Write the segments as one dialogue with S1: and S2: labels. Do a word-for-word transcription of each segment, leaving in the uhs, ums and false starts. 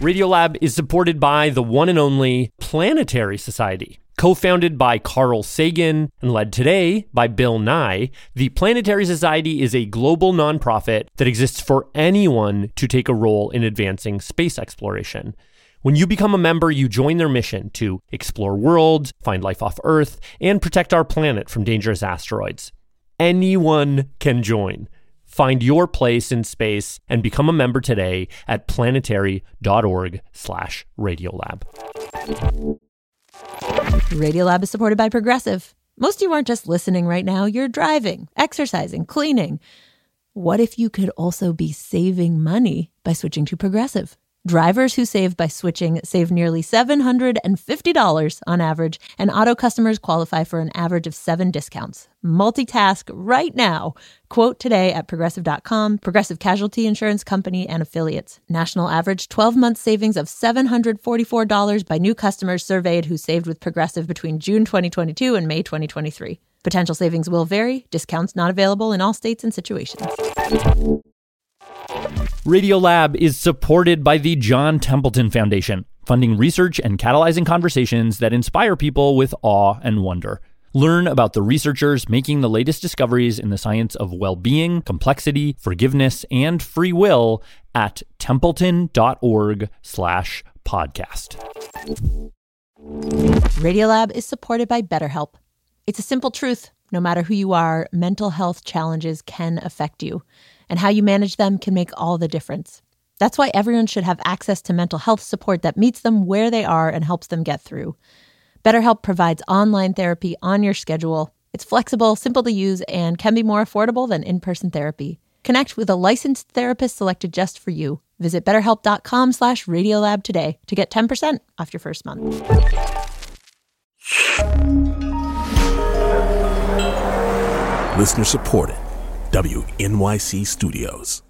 S1: Radiolab is supported by the one and only Planetary Society. Co-founded by Carl Sagan and led today by Bill Nye, the Planetary Society is a global nonprofit that exists for anyone to take a role in advancing space exploration. When you become a member, you join their mission to explore worlds, find life off Earth, and protect our planet from dangerous asteroids. Anyone can join. Find your place in space and become a member today at planetary.org slash Radiolab.
S2: Radiolab is supported by Progressive. Most of you aren't just listening right now. You're driving, exercising, cleaning. What if you could also be saving money by switching to Progressive? Drivers who save by switching save nearly seven hundred fifty dollars on average, and auto customers qualify for an average of seven discounts. Multitask right now. Quote today at progressive dot com. Progressive Casualty Insurance Company and Affiliates. National average twelve-month savings of seven hundred forty-four dollars by new customers surveyed who saved with Progressive between June twenty twenty-two and May twenty twenty-three. Potential savings will vary. Discounts not available in all states and situations.
S3: Radiolab is supported by the John Templeton Foundation, funding research and catalyzing conversations that inspire people with awe and wonder. Learn about the researchers making the latest discoveries in the science of well-being, complexity, forgiveness, and free will at templeton.org slash podcast.
S2: Radiolab is supported by BetterHelp. It's a simple truth. No matter who you are, mental health challenges can affect you, and how you manage them can make all the difference. That's why everyone should have access to mental health support that meets them where they are and helps them get through. BetterHelp provides online therapy on your schedule. It's flexible, simple to use, and can be more affordable than in-person therapy. Connect with a licensed therapist selected just for you. Visit betterhelp.com slash Radiolab today to get ten percent off your first month.
S4: Listener supported. W N Y C Studios.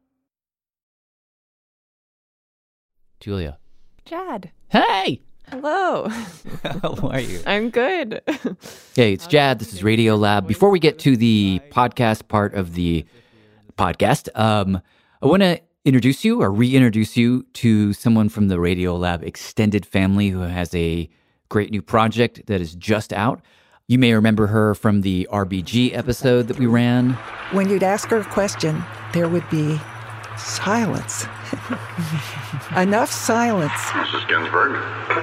S5: Julia.
S6: Jad.
S5: Hey!
S6: Hello.
S5: How are you?
S6: I'm good.
S5: Hey, it's Jad. This is Radiolab. Before we get to the podcast part of the podcast, um, I want to introduce you or reintroduce you to someone from the Radiolab extended family who has a great new project that is just out. You may remember her from the R B G episode that we ran.
S7: When you'd ask her a question, there would be silence. Enough silence.
S8: Missus Ginsburg.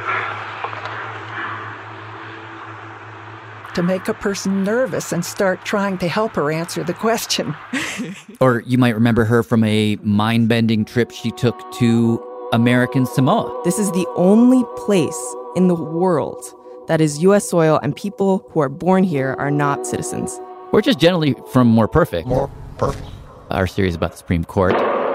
S7: To make a person nervous and start trying to help her answer the question.
S5: Or you might remember her from a mind-bending trip she took to American Samoa.
S6: This is the only place in the world that is U S soil, and people who are born here are not citizens.
S5: We're just generally from More Perfect.
S8: More perfect.
S5: Our series about the Supreme Court.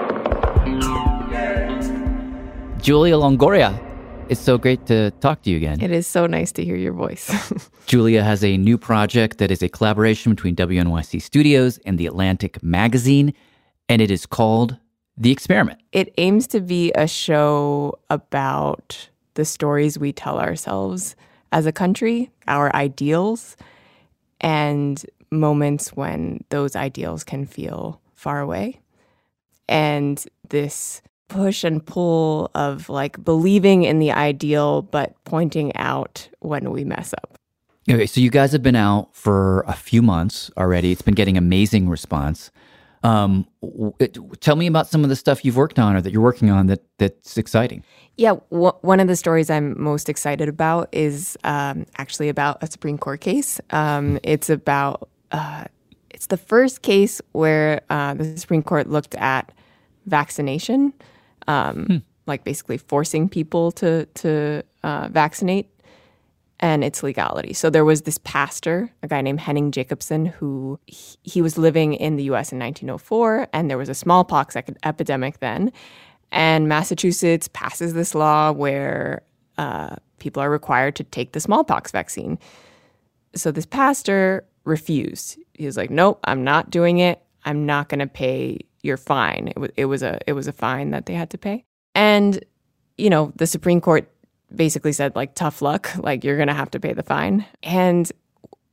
S5: Julia Longoria, it's so great to talk to you again.
S6: It is so nice to hear your voice.
S5: Julia has a new project that is a collaboration between W N Y C Studios and The Atlantic magazine, and it is called The Experiment.
S6: It aims to be a show about the stories we tell ourselves as a country, our ideals, and moments when those ideals can feel far away. And this push and pull of like believing in the ideal, but pointing out when we mess up.
S5: Okay, so you guys have been out for a few months already. It's been getting amazing response. Um, it, tell me about some of the stuff you've worked on or that you're working on that that's exciting.
S6: Yeah, w- one of the stories I'm most excited about is um, actually about a Supreme Court case. Um, it's about, uh, it's the first case where uh, the Supreme Court looked at vaccination, um, hmm. like basically forcing people to, to uh, vaccinate, and its legality. So there was this pastor, a guy named Henning Jacobson, who he, he was living in the U S in nineteen oh four, and there was a smallpox ec- epidemic then. And Massachusetts passes this law where uh, people are required to take the smallpox vaccine. So this pastor refused. He was like, "Nope, I'm not doing it. I'm not going to pay your fine." It was it was a it was a fine that they had to pay. And you know, the Supreme Court basically said, like, tough luck, like, you're going to have to pay the fine. And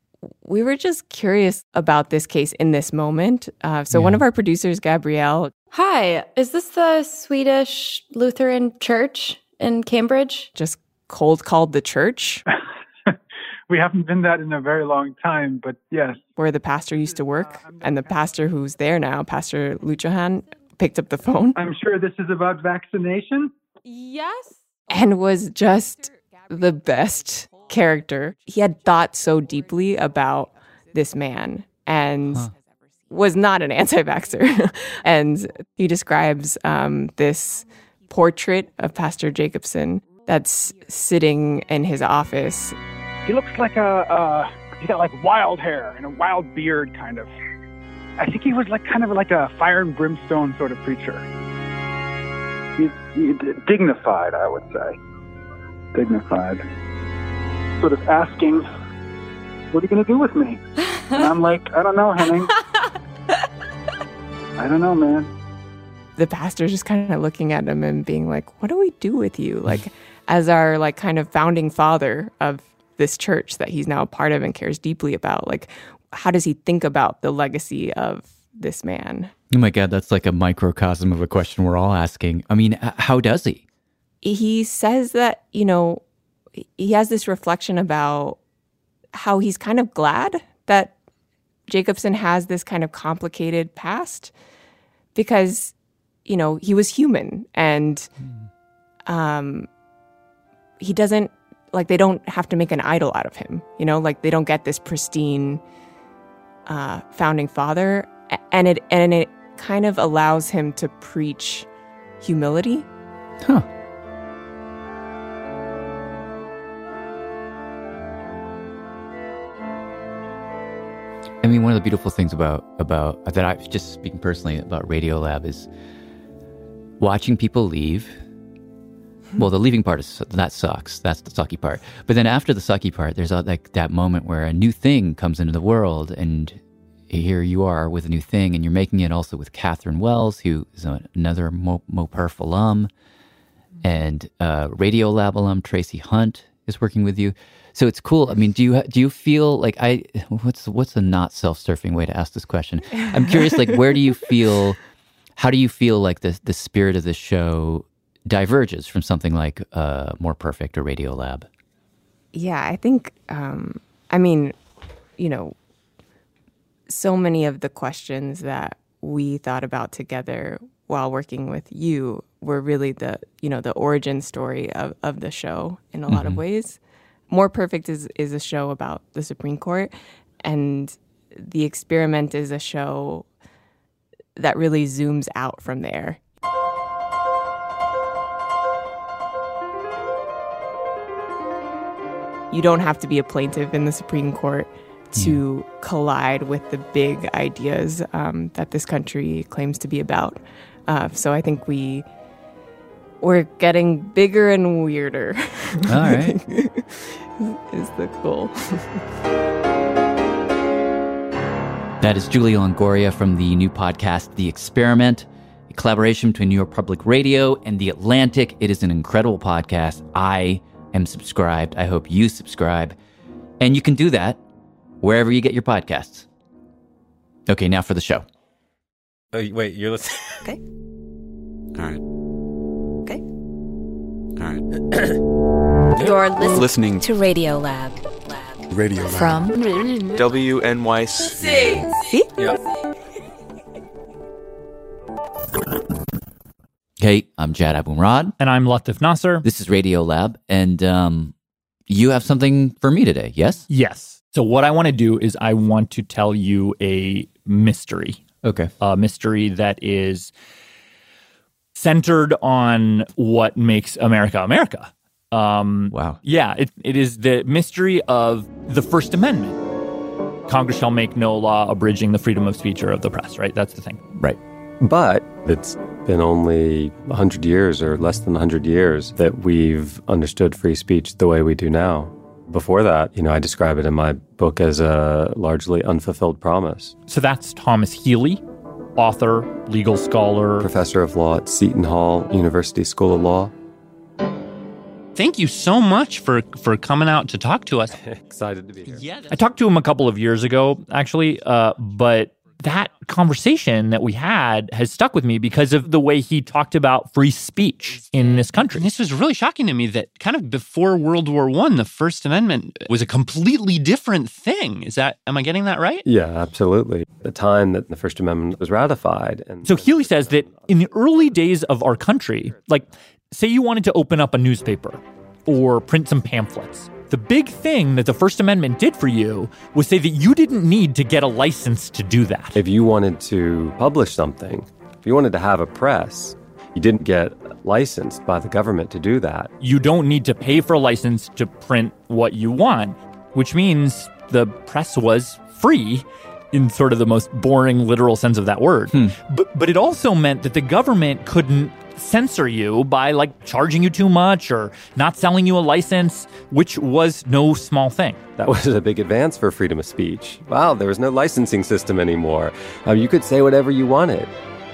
S6: we were just curious about this case in this moment. Uh, so yeah. One of our producers, Gabrielle,
S8: Hi, is this the Swedish Lutheran Church in Cambridge?
S6: Just cold called the church.
S9: We haven't been that in a very long time, but yes.
S6: Where the pastor used to work, and the pastor who's there now, Pastor Luchahan, picked up the phone.
S9: I'm sure this is about vaccination.
S8: Yes.
S6: And was just the best character. He had thought so deeply about this man and huh. was not an anti-vaxxer. And he describes um, this portrait of Pastor Jacobson that's sitting in his office.
S9: He looks like a, uh, he's got like wild hair and a wild beard, kind of. I think he was like kind of like a fire and brimstone sort of preacher. He's, he's dignified, I would say. Dignified. Sort of asking, what are you going to do with me? And I'm like, I don't know, Henning. I don't know, man.
S6: The pastor's just kind of looking at him and being like, what do we do with you? Like, as our like kind of founding father of this church that he's now a part of and cares deeply about, like, how does he think about the legacy of this man?
S5: Oh my God, that's like a microcosm of a question we're all asking. I mean, how does he?
S6: He says that, you know, he has this reflection about how he's kind of glad that Jacobson has this kind of complicated past because, you know, he was human and um, he doesn't, like, they don't have to make an idol out of him, you know, like they don't get this pristine uh, founding father, and it and it kind of allows him to preach humility.
S5: Huh. I mean, one of the beautiful things about about that I just speaking personally about Radiolab is watching people leave. Well, the leaving part is that sucks. That's the sucky part. But then after the sucky part, there's a, like that moment where a new thing comes into the world, and here you are with a new thing, and you're making it also with Catherine Wells, who is a, another Mo, MoPerf alum, and uh, Radiolab alum Tracy Hunt is working with you. So it's cool. I mean, do you do you feel like I? What's what's a not self-serving way to ask this question? I'm curious. Like, where do you feel? How do you feel like the the spirit of the show diverges from something like uh, More Perfect or Radiolab?
S6: Yeah, I think. Um, I mean, you know, so many of the questions that we thought about together while working with you were really the you know the origin story of of the show in a mm-hmm. lot of ways. More Perfect is, is a show about the Supreme Court, and The Experiment is a show that really zooms out from there. You don't have to be a plaintiff in the Supreme Court to mm. collide with the big ideas um, that this country claims to be about. Uh, so I think we... We're getting bigger and weirder.
S5: All right.
S6: is the goal.
S5: That is Julia Longoria from the new podcast, The Experiment, a collaboration between New York Public Radio and The Atlantic. It is an incredible podcast. I am subscribed. I hope you subscribe. And you can do that wherever you get your podcasts. Okay, now for the show.
S10: Oh, wait, you're listening?
S11: Okay.
S10: All right.
S11: Okay.
S10: All right.
S11: You're listening,
S10: listening
S11: to Radiolab.
S10: Radiolab.
S11: From
S10: W N Y C.
S11: See?
S10: Yeah.
S5: Hey, I'm Jad Abumrad.
S3: And I'm Latif Nasser.
S5: This is Radiolab. And um, you have something for me today, yes?
S3: Yes. So what I want to do is I want to tell you a mystery.
S5: Okay.
S3: A mystery that is centered on what makes America America. Um,
S5: wow.
S3: Yeah, it, it is the mystery of the First Amendment. Congress shall make no law abridging the freedom of speech or of the press, right? That's the thing.
S5: Right.
S10: But it's been only one hundred years or less than one hundred years that we've understood free speech the way we do now. Before that, you know, I describe it in my book as a largely unfulfilled promise.
S3: So that's Thomas Healy, author, legal scholar,
S10: professor of law at Seton Hall University School of Law.
S3: Thank you so much for, for coming out to talk to us.
S10: Excited to be here.
S3: Yeah, I talked to him a couple of years ago, actually, uh, but that conversation that we had has stuck with me because of the way he talked about free speech in this country.
S1: And this was really shocking to me that kind of before World War One, the First Amendment was a completely different thing. Is that, am I getting that right?
S10: Yeah, absolutely. The time that the First Amendment was ratified. And
S3: so Healy says that in the early days of our country, like say you wanted to open up a newspaper or print some pamphlets, the big thing that the First Amendment did for you was say that you didn't need to get a license to do that.
S10: If you wanted to publish something, if you wanted to have a press, you didn't get licensed by the government to do that.
S3: You don't need to pay for a license to print what you want, which means the press was free in sort of the most boring, literal sense of that word. Hmm. But, but it also meant that the government couldn't censor you by like charging you too much or not selling you a license, which was no small thing.
S10: That was a big advance for freedom of speech. Wow, there was no licensing system anymore. Um, you could say whatever you wanted.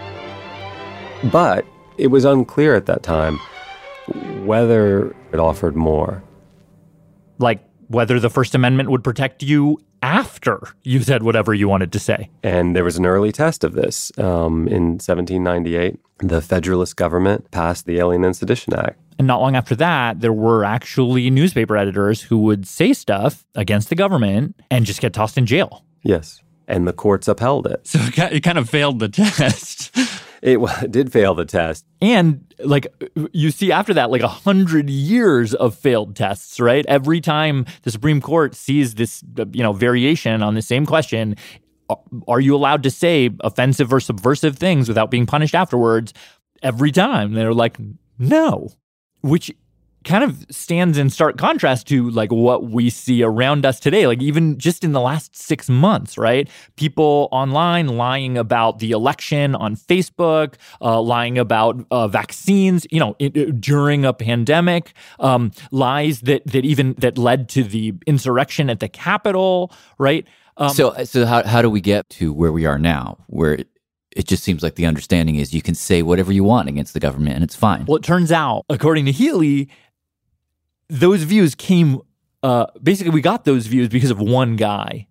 S10: But it was unclear at that time whether it offered more.
S3: Like whether the First Amendment would protect you after you said whatever you wanted to say.
S10: And there was an early test of this. Um, in seventeen ninety-eight, the Federalist government passed the Alien and Sedition Act.
S3: And not long after that, there were actually newspaper editors who would say stuff against the government and just get tossed in jail.
S10: Yes. And the courts upheld it.
S1: So it kind of failed the test.
S10: It, it did fail the test.
S3: And like you see after that, like a hundred years of failed tests, right? Every time the Supreme Court sees this, you know, variation on the same question, are you allowed to say offensive or subversive things without being punished afterwards? Every time they're like, no, which kind of stands in stark contrast to like what we see around us today, like even just in the last six months, right? People online lying about the election on Facebook, uh, lying about uh, vaccines, you know, it, it, during a pandemic, um, lies that that even that led to the insurrection at the Capitol, right? Um,
S5: so, so how how do we get to where we are now, where it, it just seems like the understanding is you can say whatever you want against the government and it's fine?
S3: Well, it turns out, according to Healy, those views came, uh, basically we got those views because of one guy.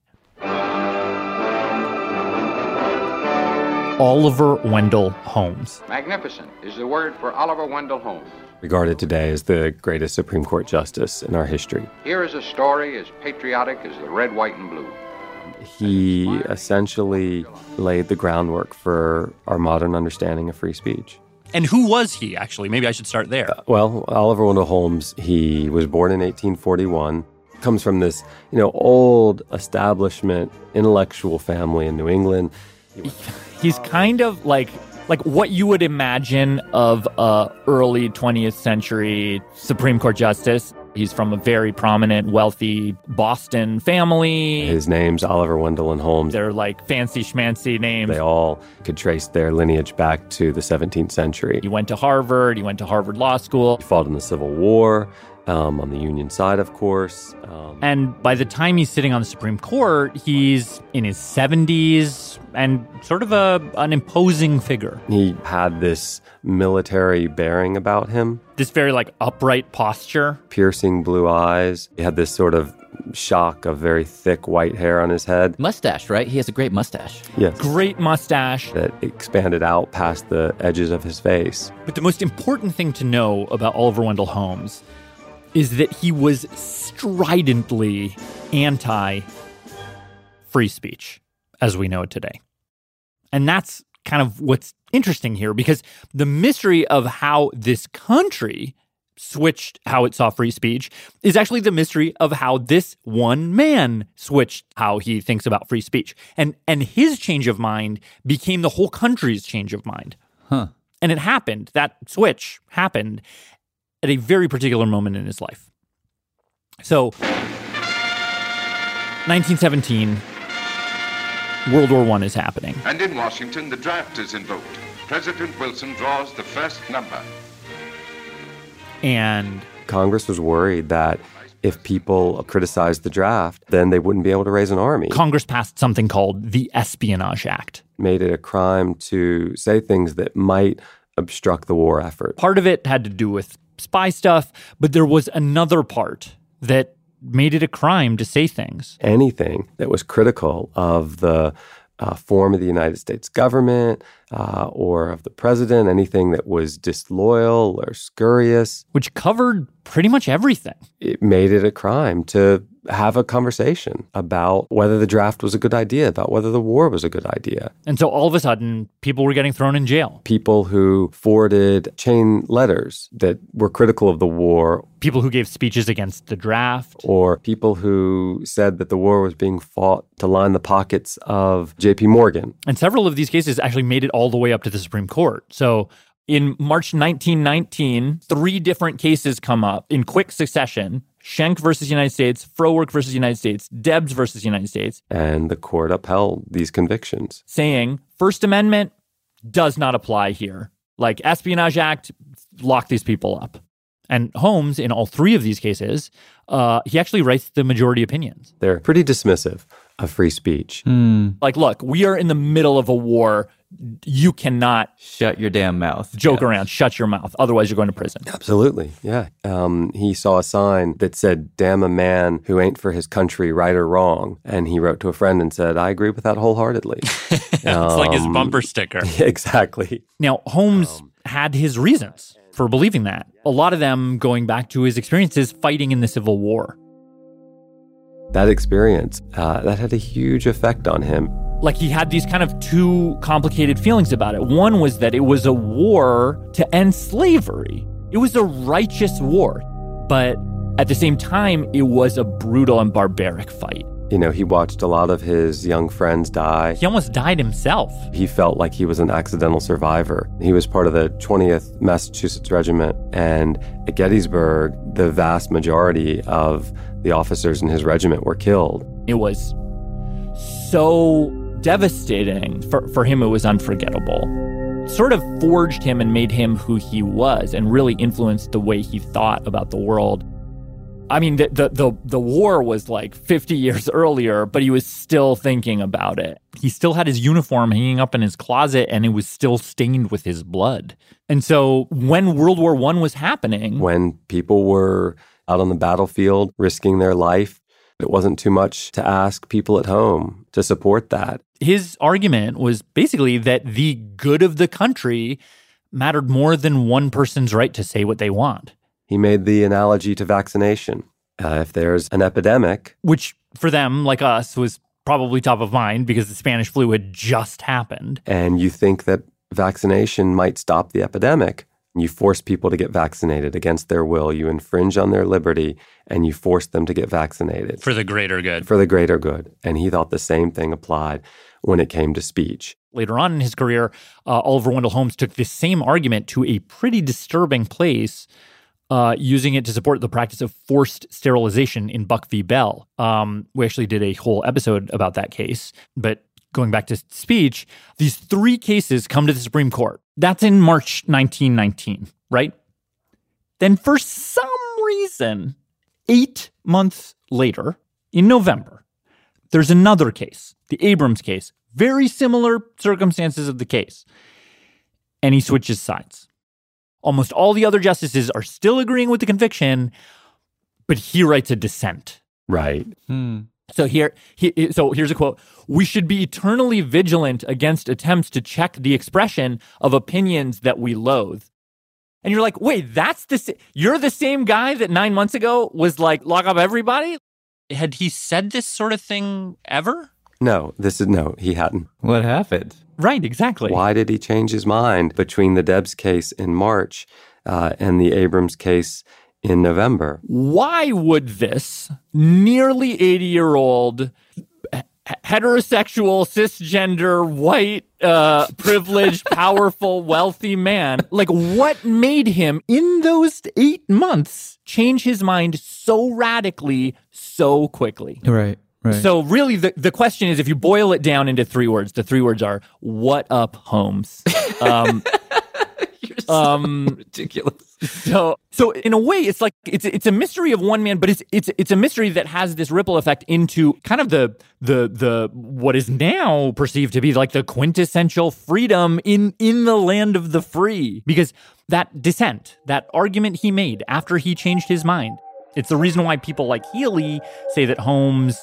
S3: Oliver Wendell Holmes.
S12: Magnificent is the word for Oliver Wendell Holmes.
S10: Regarded today as the greatest Supreme Court justice in our history.
S12: Here is a story as patriotic as the red, white, and blue.
S10: He essentially laid the groundwork for our modern understanding of free speech.
S1: And who was he, actually? Maybe I should start there.
S10: Uh, well, Oliver Wendell Holmes, he was born in eighteen forty-one, comes from this, you know, old establishment intellectual family in New England.
S3: He's kind of like like what you would imagine of a early twentieth century Supreme Court justice. He's from a very prominent, wealthy Boston family.
S10: His name's Oliver Wendell and Holmes.
S3: They're like fancy schmancy names.
S10: They all could trace their lineage back to the seventeenth century.
S3: He went to Harvard. He went to Harvard Law School.
S10: He fought in the Civil War, um, on the Union side, of course. Um,
S3: and by the time he's sitting on the Supreme Court, he's in his seventies and sort of a an imposing figure.
S10: He had this military bearing about him.
S3: This very like upright posture.
S10: Piercing blue eyes. He had this sort of shock of very thick white hair on his head.
S5: Mustache, right? He has a great mustache.
S10: Yes.
S3: Great mustache.
S10: That expanded out past the edges of his face.
S3: But the most important thing to know about Oliver Wendell Holmes is that he was stridently anti-free speech, as we know it today. And that's kind of what's interesting here, because the mystery of how this country switched how it saw free speech is actually the mystery of how this one man switched how he thinks about free speech. And and his change of mind became the whole country's change of mind.
S5: Huh.
S3: And it happened, that switch happened at a very particular moment in his life. So, nineteen seventeen, World War One is happening.
S12: And in Washington, the draft is invoked. President Wilson draws the first number.
S3: And
S10: Congress was worried that if people criticized the draft, then they wouldn't be able to raise an army.
S3: Congress passed something called the Espionage Act.
S10: Made it a crime to say things that might obstruct the war effort.
S3: Part of it had to do with spy stuff, but there was another part that made it a crime to say things.
S10: Anything that was critical of the uh, form of the United States government uh, or of the president, anything that was disloyal or scurrious.
S3: Which covered pretty much everything.
S10: It made it a crime to have a conversation about whether the draft was a good idea, about whether the war was a good idea.
S3: And so all of a sudden, people were getting thrown in jail.
S10: People who forwarded chain letters that were critical of the war.
S3: People who gave speeches against the draft.
S10: Or people who said that the war was being fought to line the pockets of J P Morgan.
S3: And several of these cases actually made it all the way up to the Supreme Court. So in March nineteen nineteen, three different cases come up in quick succession. Schenck versus United States, Frohwerk versus United States, Debs versus United States.
S10: And the court upheld these convictions,
S3: saying First Amendment does not apply here. Like Espionage Act, lock these people up. And Holmes, in all three of these cases, uh, he actually writes the majority opinions.
S10: They're pretty dismissive of free speech.
S3: Mm. Like, look, we are in the middle of a war. You cannot
S5: shut your damn mouth.
S3: Joke
S5: yeah.
S3: around. Shut your mouth. Otherwise, you're going to prison.
S10: Absolutely. Yeah. Um, he saw a sign that said, damn a man who ain't for his country, right or wrong. And he wrote to a friend and said, I agree with that wholeheartedly.
S3: It's um, like his bumper sticker.
S10: Exactly.
S3: Now, Holmes um, had his reasons for believing that. A lot of them going back to his experiences fighting in the Civil War.
S10: That experience, uh, that had a huge effect on him.
S3: Like he had these kind of two complicated feelings about it. One was that it was a war to end slavery. It was a righteous war. But at the same time, it was a brutal and barbaric fight.
S10: You know, he watched a lot of his young friends die.
S3: He almost died himself.
S10: He felt like he was an accidental survivor. He was part of the twentieth Massachusetts Regiment, and at Gettysburg, the vast majority of the officers in his regiment were killed.
S3: It was so devastating. For, for him, it was unforgettable. Sort of forged him and made him who he was and really influenced the way he thought about the world. I mean, the, the the the war was like fifty years earlier, but he was still thinking about it. He still had his uniform hanging up in his closet, and it was still stained with his blood. And so when World War One was happening...
S10: When people were out on the battlefield risking their life, it wasn't too much to ask people at home to support that.
S3: His argument was basically that the good of the country mattered more than one person's right to say what they want.
S10: He made the analogy to vaccination. Uh, if there's an epidemic...
S3: Which, for them, like us, was probably top of mind because the Spanish flu had just happened.
S10: And you think that vaccination might stop the epidemic. You force people to get vaccinated against their will. You infringe on their liberty, and you force them to get vaccinated.
S3: For the greater good.
S10: For the greater good. And he thought the same thing applied when it came to speech.
S3: Later on in his career, uh, Oliver Wendell Holmes took this same argument to a pretty disturbing place, Uh, using it to support the practice of forced sterilization in Buck v. Bell. Um, we actually did a whole episode about that case. But going back to speech, these three cases come to the Supreme Court. That's in March nineteen nineteen, right? Then for some reason, eight months later, in November, there's another case, the Abrams case, very similar circumstances of the case. And he switches sides. Almost all the other justices are still agreeing with the conviction, but he writes a dissent.
S10: Right.
S3: Hmm. So here, he, so here's a quote. We should be eternally vigilant against attempts to check the expression of opinions that we loathe. And you're like, wait, that's the, you're the same guy that nine months ago was like, lock up everybody? Had he said this sort of thing ever?
S10: No, this is, no, he hadn't.
S5: What happened?
S3: Right, exactly.
S10: Why did he change his mind between the Debs case in March uh, and the Abrams case in November?
S3: Why would this nearly eighty-year-old heterosexual, cisgender, white, uh, privileged, powerful, wealthy man, like what made him in those eight months change his mind so radically, so quickly?
S5: Right. Right.
S3: So really, the, the question is, if you boil it down into three words, the three words are, what up, Holmes? Um,
S5: You're so
S3: um,
S5: ridiculous.
S3: So, so in a way, it's like, it's it's a mystery of one man, but it's it's it's a mystery that has this ripple effect into kind of the, the, the what is now perceived to be like the quintessential freedom in, in the land of the free. Because that dissent, that argument he made after he changed his mind, it's the reason why people like Healy say that Holmes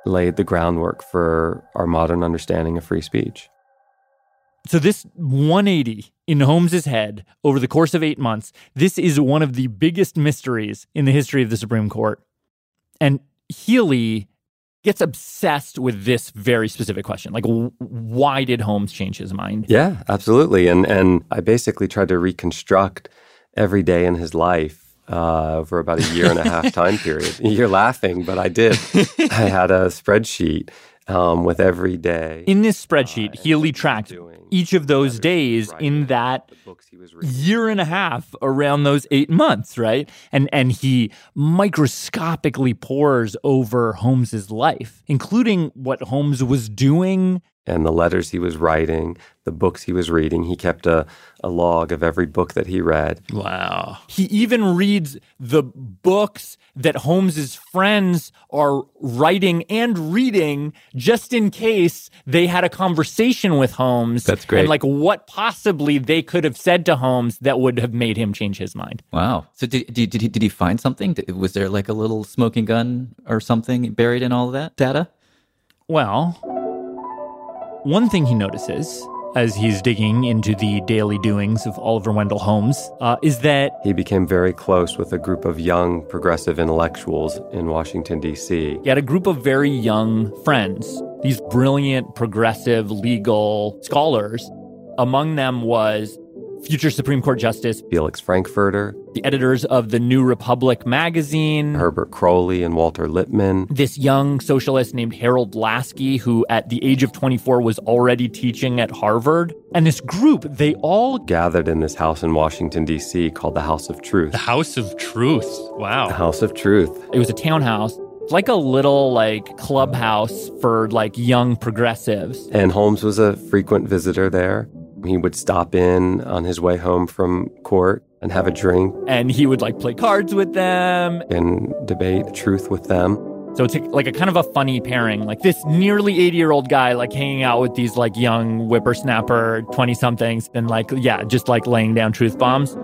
S10: laid the groundwork for our modern understanding of free speech.
S3: So this one eighty in Holmes's head over the course of eight months, this is one of the biggest mysteries in the history of the Supreme Court. And Healey gets obsessed with this very specific question. Like, w- why did Holmes change his mind?
S10: Yeah, absolutely. And and I basically tried to reconstruct every day in his life uh, over about a year and a half time period. You're laughing, but I did. I had a spreadsheet um, with every day.
S3: In this spreadsheet, uh, Healey tracked each of those days in that year and a half around those eight months, right? And and he microscopically pores over Holmes's life, including what Holmes was doing.
S10: And the letters he was writing, the books he was reading. He kept a, a log of every book that he read.
S3: Wow. He even reads the books that Holmes's friends are writing and reading just in case they had a conversation with Holmes.
S5: That's great.
S3: And like what possibly they could have said to Holmes that would have made him change his mind.
S5: Wow. So did, did, did, he, did he find something? Was there like a little smoking gun or something buried in all of that data?
S3: Well, one thing he notices as he's digging into the daily doings of Oliver Wendell Holmes uh, is that
S10: he became very close with a group of young progressive intellectuals in Washington, D C.
S3: He had a group of very young friends, these brilliant progressive legal scholars. Among them was future Supreme Court Justice
S10: Felix Frankfurter,
S3: the editors of the New Republic magazine,
S10: Herbert Crowley and Walter Lippmann,
S3: this young socialist named Harold Laski, who at the age of twenty-four was already teaching at Harvard. And this group, they all
S10: gathered in this house in Washington, D C called the House of Truth.
S1: The House of Truth. Wow.
S10: The House of Truth.
S3: It was a townhouse, like a little like clubhouse for like young progressives.
S10: And Holmes was a frequent visitor there. He would stop in on his way home from court and have a drink.
S3: And he would like play cards with them.
S10: And debate truth with them.
S3: So it's like a kind of a funny pairing. Like this nearly eighty-year-old guy like hanging out with these like young whippersnapper twenty-somethings and like, yeah, just like laying down truth bombs.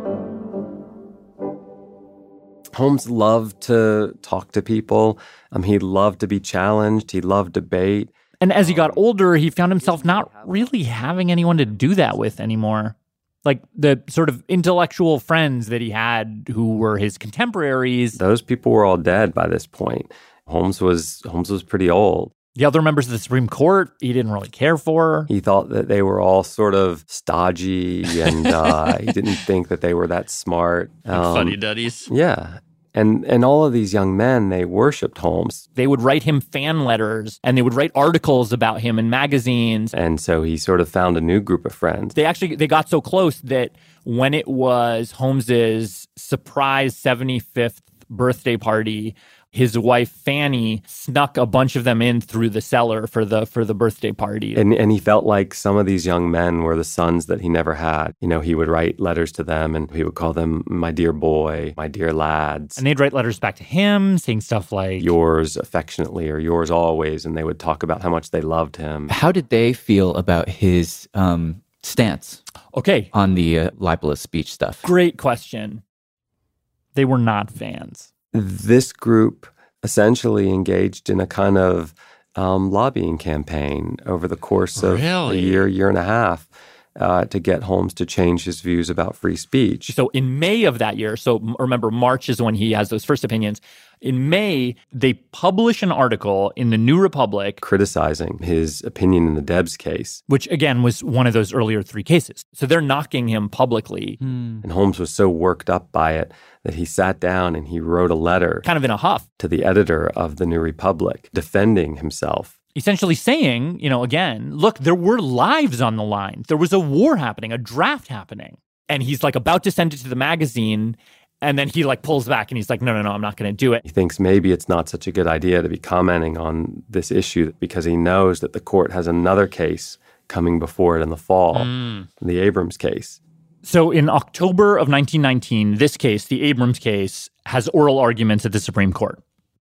S10: Holmes loved to talk to people. Um, he loved to be challenged. He loved debate.
S3: And as he got older, he found himself not really having anyone to do that with anymore. Like the sort of intellectual friends that he had who were his contemporaries.
S10: Those people were all dead by this point. Holmes was Holmes was pretty old.
S3: The other members of the Supreme Court, he didn't really care for.
S10: He thought that they were all sort of stodgy and uh, he didn't think that they were that smart.
S1: Um, Fuddy-duddies.
S10: Yeah. And and all of these young men, they worshipped Holmes.
S3: They would write him fan letters and they would write articles about him in magazines.
S10: And so he sort of found a new group of friends.
S3: They actually, they got so close that when it was Holmes's surprise seventy-fifth birthday party, his wife Fanny snuck a bunch of them in through the cellar for the for the birthday party.
S10: And and he felt like some of these young men were the sons that he never had. You know, he would write letters to them and he would call them my dear boy, my dear lads.
S3: And they'd write letters back to him saying stuff like
S10: yours affectionately or yours always. And they would talk about how much they loved him.
S5: How did they feel about his um, stance
S3: okay.
S5: on the uh, libelous speech stuff?
S3: Great question. They were not fans.
S10: This group essentially engaged in a kind of um, lobbying campaign over the course of
S1: really?
S10: a year, year and a half uh, to get Holmes to change his views about free speech.
S3: So in May of that year, so remember March is when he has those first opinions. In May, they publish an article in the New Republic
S10: criticizing his opinion in the Debs case,
S3: which again was one of those earlier three cases. So they're knocking him publicly.
S10: Hmm. And Holmes was so worked up by it that he sat down and he wrote a letter,
S3: kind of in a huff,
S10: to the editor of the New Republic, defending himself.
S3: Essentially saying, you know, again, look, there were lives on the line. There was a war happening, a draft happening. And he's like about to send it to the magazine. And then he like pulls back and he's like, no, no, no, I'm not going to do it.
S10: He thinks maybe it's not such a good idea to be commenting on this issue because he knows that the court has another case coming before it in the fall, mm. the Abrams case.
S3: So in October of nineteen nineteen, this case, the Abrams case, has oral arguments at the Supreme Court.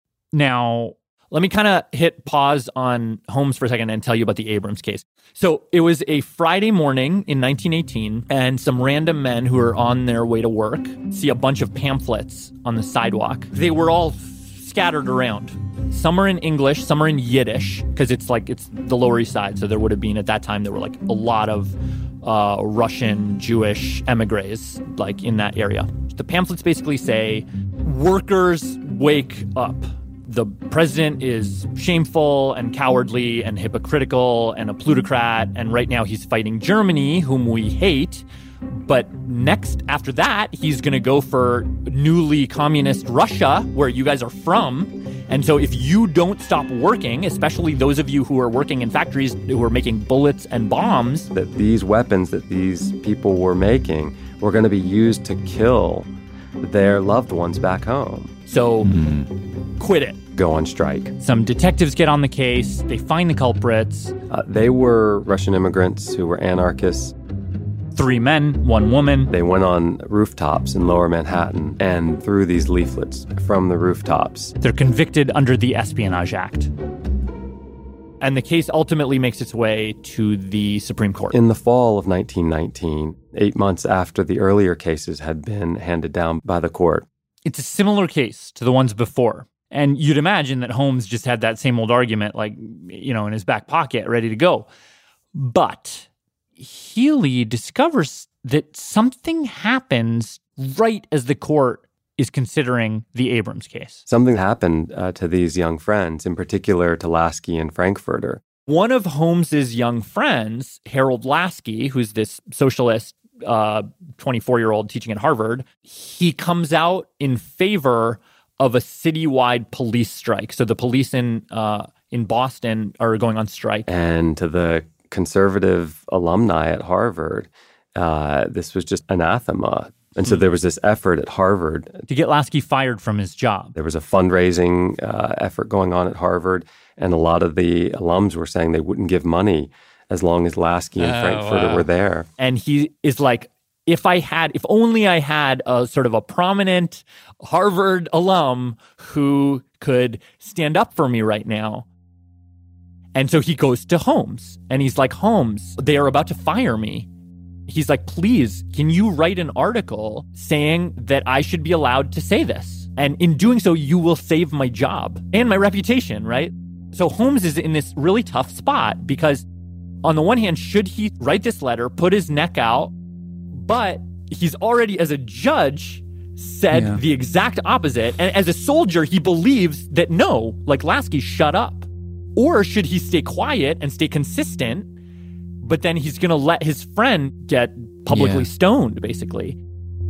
S3: Now, let me kind of hit pause on Holmes for a second and tell you about the Abrams case. So it was a Friday morning in nineteen eighteen, and some random men who are on their way to work see a bunch of pamphlets on the sidewalk. They were all scattered around. Some are in English, some are in Yiddish, because it's like, it's the Lower East Side. So there would have been, at that time, there were like a lot of uh, Russian, Jewish emigres, like in that area. The pamphlets basically say, workers, wake up. The president is shameful and cowardly and hypocritical and a plutocrat. And right now he's fighting Germany, whom we hate. But next, after that, he's going to go for newly communist Russia, where you guys are from. And so if you don't stop working, especially those of you who are working in factories who are making bullets and bombs,
S10: that these weapons that these people were making were going to be used to kill their loved ones back home.
S3: So mm-hmm. quit it.
S10: Go on strike.
S3: Some detectives get on the case. They find the culprits.
S10: Uh, they were Russian immigrants who were anarchists.
S3: Three men, one woman.
S10: They went on rooftops in Lower Manhattan and threw these leaflets from the rooftops.
S3: They're convicted under the Espionage Act. And the case ultimately makes its way to the Supreme Court.
S10: In the fall of nineteen nineteen, eight months after the earlier cases had been handed down by the court.
S3: It's a similar case to the ones before. And you'd imagine that Holmes just had that same old argument, like, you know, in his back pocket, ready to go. But Healy discovers that something happens right as the court is considering the Abrams case.
S10: Something happened uh, to these young friends, in particular to Lasky and Frankfurter.
S3: One of Holmes's young friends, Harold Lasky, who's this socialist, uh, twenty-four-year-old teaching at Harvard, he comes out in favor of a citywide police strike. So the police in uh, in Boston are going on strike.
S10: And to the conservative alumni at Harvard, uh, this was just anathema. And so there was this effort at Harvard
S3: to get Lasky fired from his job.
S10: There was a fundraising uh, effort going on at Harvard, and a lot of the alums were saying they wouldn't give money as long as Lasky and oh, Frankfurter wow. were there.
S3: And he is like, if I had, if only I had a sort of a prominent Harvard alum who could stand up for me right now. And so he goes to Holmes, and he's like, Holmes, they are about to fire me. He's like, please, can you write an article saying that I should be allowed to say this? And in doing so, you will save my job and my reputation, right? So Holmes is in this really tough spot because on the one hand, should he write this letter, put his neck out? But he's already, as a judge, said yeah. the exact opposite. And as a soldier, he believes that no, like Lasky, shut up. Or should he stay quiet and stay consistent? But then he's going to let his friend get publicly yeah. stoned, basically.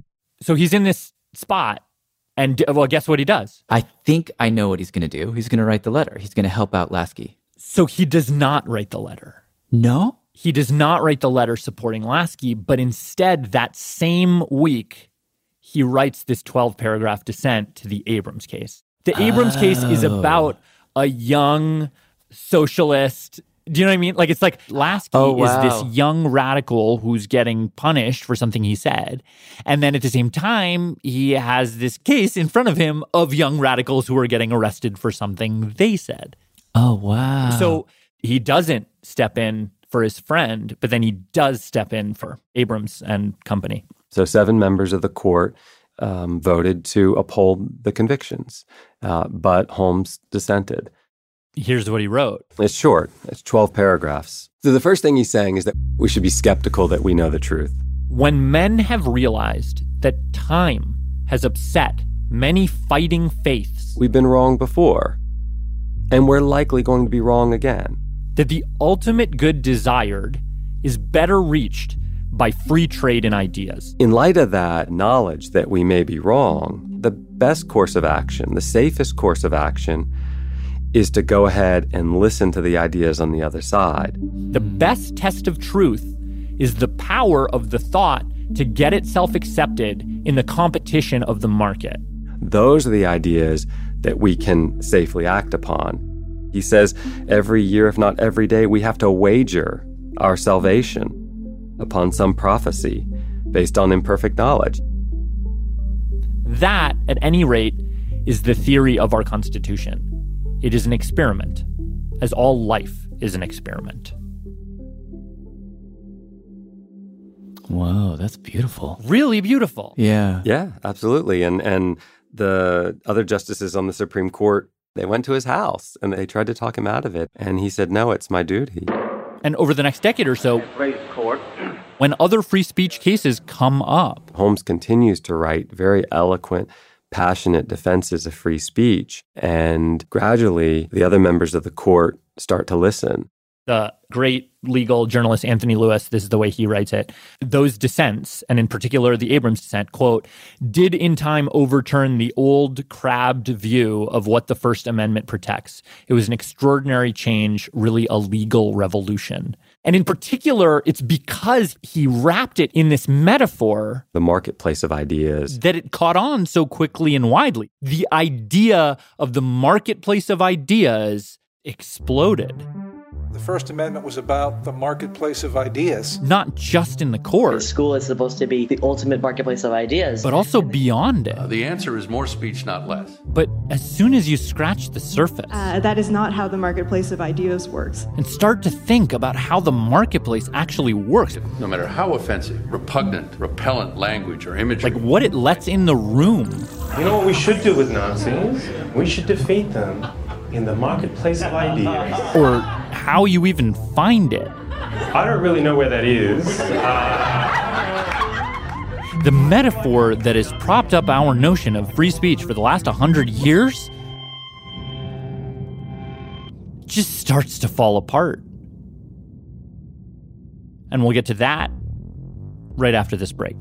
S3: So he's in this spot. And, well, guess what he does?
S5: I think I know what he's going to do. He's going to write the letter. He's going to help out Lasky.
S3: So he does not write the letter.
S5: No?
S3: He does not write the letter supporting Lasky, but instead, that same week, he writes this twelve-paragraph dissent to the Abrams case. The Abrams oh. case is about a young socialist. Do you know what I mean? Like, it's like Lasky
S5: oh, wow.
S3: is this young radical who's getting punished for something he said. And then at the same time, he has this case in front of him of young radicals who are getting arrested for something they said.
S5: Oh, wow.
S3: So he doesn't step in for his friend, but then he does step in for Abrams and company.
S10: So seven members of the court um, voted to uphold the convictions, uh, but Holmes dissented.
S3: Here's what he wrote.
S10: It's short. It's twelve paragraphs. So the first thing he's saying is that we should be skeptical that we know the truth.
S3: When men have realized that time has upset many fighting faiths,
S10: we've been wrong before, and we're likely going to be wrong again.
S3: That the ultimate good desired is better reached by free trade in ideas.
S10: In light of that knowledge that we may be wrong, the best course of action, the safest course of action, is to go ahead and listen to the ideas on the other side.
S3: The best test of truth is the power of the thought to get itself accepted in the competition of the market.
S10: Those are the ideas that we can safely act upon. He says every year, if not every day, we have to wager our salvation upon some prophecy based on imperfect knowledge.
S3: That, at any rate, is the theory of our Constitution. It is an experiment, as all life is an experiment.
S5: Whoa, that's beautiful.
S3: Really beautiful.
S5: Yeah.
S10: Yeah, absolutely. And and the other justices on the Supreme Court They went to his house and they tried to talk him out of it. And he said, no, it's my duty.
S3: And over the next decade or so, when other free speech cases come up,
S10: Holmes continues to write very eloquent, passionate defenses of free speech. And gradually, the other members of the court start to listen.
S3: The great legal journalist Anthony Lewis, this is the way he writes it, those dissents, and in particular the Abrams dissent, quote, did in time overturn the old crabbed view of what the First Amendment protects. It was an extraordinary change, really a legal revolution. And in particular, it's because he wrapped it in this metaphor,
S10: the marketplace of ideas,
S3: that it caught on so quickly and widely. The idea of the marketplace of ideas exploded.
S13: The First Amendment was about the marketplace of ideas.
S3: Not just in the court.
S14: School is supposed to be the ultimate marketplace of ideas.
S3: But also beyond it.
S15: Uh, the answer is more speech, not less.
S3: But as soon as you scratch the surface...
S16: Uh, that is not how the marketplace of ideas works.
S3: And start to think about how the marketplace actually works.
S15: No matter how offensive, repugnant, repellent language or imagery.
S3: Like what it lets in the room.
S17: You know what we should do with Nazis? We should defeat them in the marketplace of ideas.
S3: Or how you even find it.
S17: I don't really know where that is. Uh...
S3: The metaphor that has propped up our notion of free speech for the last one hundred years just starts to fall apart. And we'll get to that right after this break.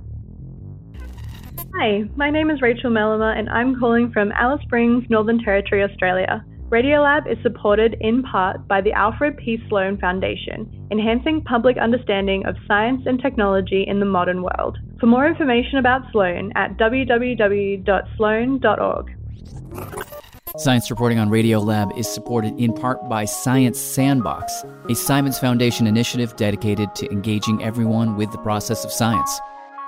S18: Hi, my name is Rachel Mellema and I'm calling from Alice Springs, Northern Territory, Australia. Radiolab is supported in part by the Alfred P. Sloan Foundation, enhancing public understanding of science and technology in the modern world. For more information about Sloan at w w w dot sloan dot org.
S5: Science reporting on Radiolab is supported in part by Science Sandbox, a Simons Foundation initiative dedicated to engaging everyone with the process of science.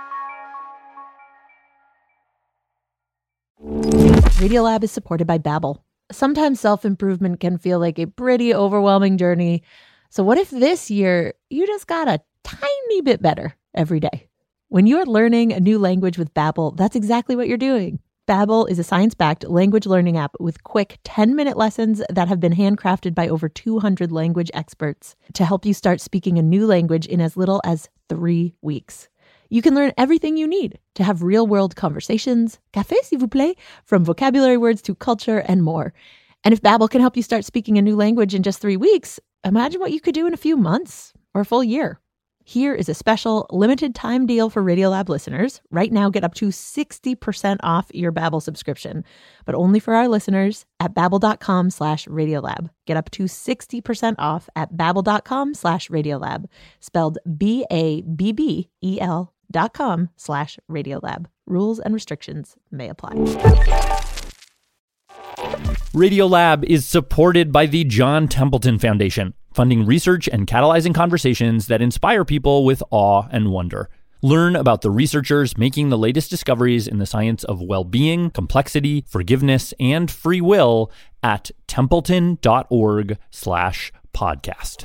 S2: Radiolab is supported by Babbel. Sometimes self-improvement can feel like a pretty overwhelming journey. So what if this year you just got a tiny bit better every day? When you're learning a new language with Babbel, that's exactly what you're doing. Babbel is a science-backed language learning app with quick ten-minute lessons that have been handcrafted by over two hundred language experts to help you start speaking a new language in as little as three weeks. You can learn everything you need to have real-world conversations, café s'il vous plaît, from vocabulary words to culture and more. And if Babbel can help you start speaking a new language in just three weeks, imagine what you could do in a few months or a full year. Here is a special limited time deal for Radiolab listeners. Right now, get up to sixty percent off your Babbel subscription, but only for our listeners at babbel.com slash Radiolab. Get up to sixty percent off at babbel.com slash Radiolab, spelled B A B B E L dot com slash Radiolab. Rules and restrictions may apply.
S3: Radiolab is supported by the John Templeton Foundation, funding research and catalyzing conversations that inspire people with awe and wonder. Learn about the researchers making the latest discoveries in the science of well-being, complexity, forgiveness, and free will at templeton.org slash podcast.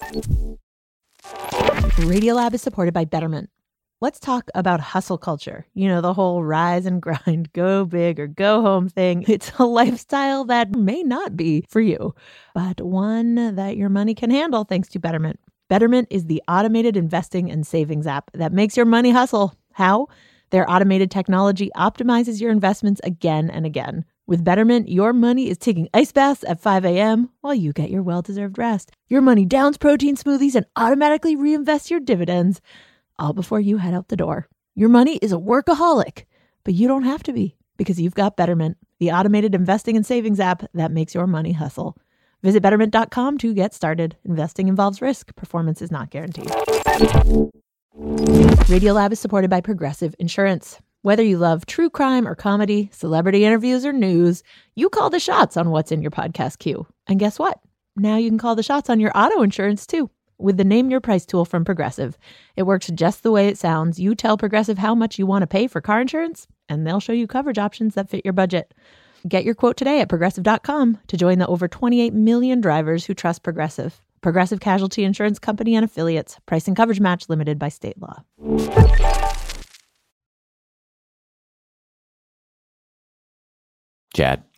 S2: Radiolab is supported by Betterment. Let's talk about hustle culture. You know, the whole rise and grind, go big or go home thing. It's a lifestyle that may not be for you, but one that your money can handle thanks to Betterment. Betterment is the automated investing and savings app that makes your money hustle. How? Their automated technology optimizes your investments again and again. With Betterment, your money is taking ice baths at five a.m. while you get your well-deserved rest. Your money downs protein smoothies and automatically reinvests your dividends, all before you head out the door. Your money is a workaholic, but you don't have to be because you've got Betterment, the automated investing and savings app that makes your money hustle. Visit betterment dot com to get started. Investing involves risk. Performance is not guaranteed. Radiolab is supported by Progressive Insurance. Whether you love true crime or comedy, celebrity interviews or news, you call the shots on what's in your podcast queue. And guess what? Now you can call the shots on your auto insurance too. With the Name Your Price tool from Progressive. It works just the way it sounds. You tell Progressive how much you want to pay for car insurance, and they'll show you coverage options that fit your budget. Get your quote today at progressive dot com to join the over twenty-eight million drivers who trust Progressive. Progressive Casualty Insurance Company and Affiliates. Price and coverage match limited by state law.
S5: Chad,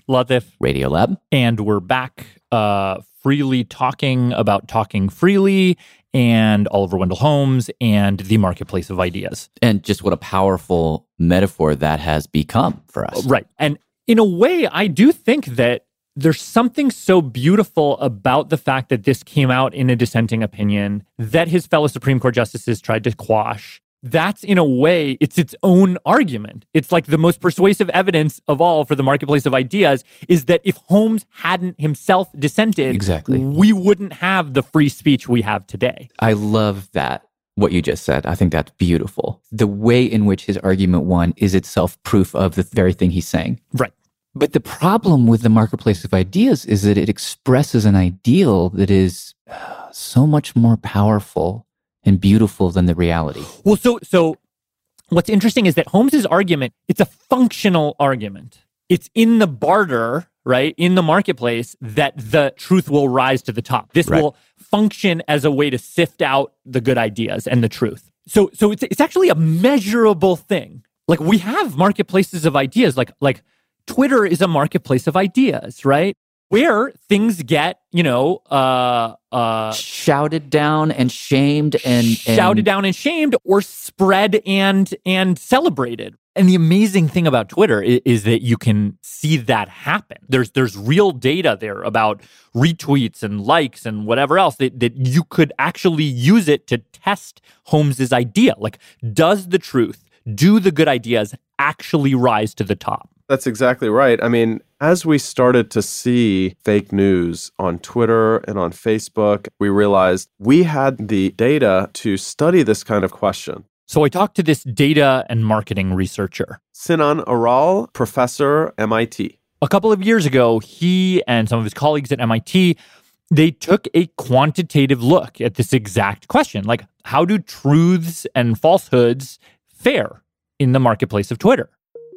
S3: Latif.
S5: Radiolab.
S3: And we're back uh, freely talking about talking freely and Oliver Wendell Holmes and the marketplace of ideas.
S5: And just what a powerful metaphor that has become for us.
S3: Right. And in a way, I do think that there's something so beautiful about the fact that this came out in a dissenting opinion that his fellow Supreme Court justices tried to quash. That's, in a way, it's its own argument. It's like the most persuasive evidence of all for the marketplace of ideas is that if Holmes hadn't himself dissented,
S5: exactly,
S3: we wouldn't have the free speech we have today.
S5: I love that, what you just said. I think that's beautiful. The way in which his argument won is itself proof of the very thing he's saying.
S3: Right.
S5: But the problem with the marketplace of ideas is that it expresses an ideal that is uh, so much more powerful and beautiful than the reality.
S3: Well, so so what's interesting is that Holmes's argument, it's a functional argument. It's in the barter, right, in the marketplace, that the truth will rise to the top. This
S5: right.
S3: will function as a way to sift out the good ideas and the truth. So so it's it's actually a measurable thing. Like, we have marketplaces of ideas, like like Twitter is a marketplace of ideas, right? Where things get, you know, uh, uh,
S5: shouted down and shamed and, and
S3: shouted down and shamed, or spread and and celebrated. And the amazing thing about Twitter is, is that you can see that happen. There's there's real data there about retweets and likes and whatever else that, that you could actually use it to test Holmes's idea. Like, does the truth, do the good ideas actually rise to the top?
S19: That's exactly right. I mean, as we started to see fake news on Twitter and on Facebook, we realized we had the data to study this kind of question.
S3: So I talked to this data and marketing researcher,
S19: Sinan Aral, professor, M I T.
S3: A couple of years ago, he and some of his colleagues at M I T, they took a quantitative look at this exact question. Like, how do truths and falsehoods fare in the marketplace of Twitter?